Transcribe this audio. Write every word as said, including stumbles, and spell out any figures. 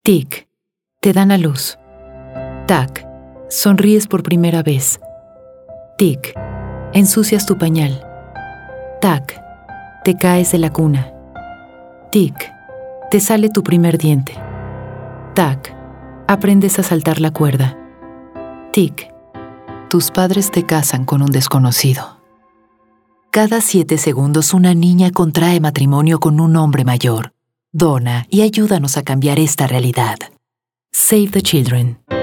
Tic, te dan a luz. Tac, sonríes por primera vez. Tic, ensucias tu pañal. Tac, te caes de la cuna. Tic, te sale tu primer diente. Tac, aprendes a saltar la cuerda. Tic, tus padres te casan con un desconocido. Cada siete segundos una niña contrae matrimonio con un hombre mayor. Dona y ayúdanos a cambiar esta realidad. Save the Children.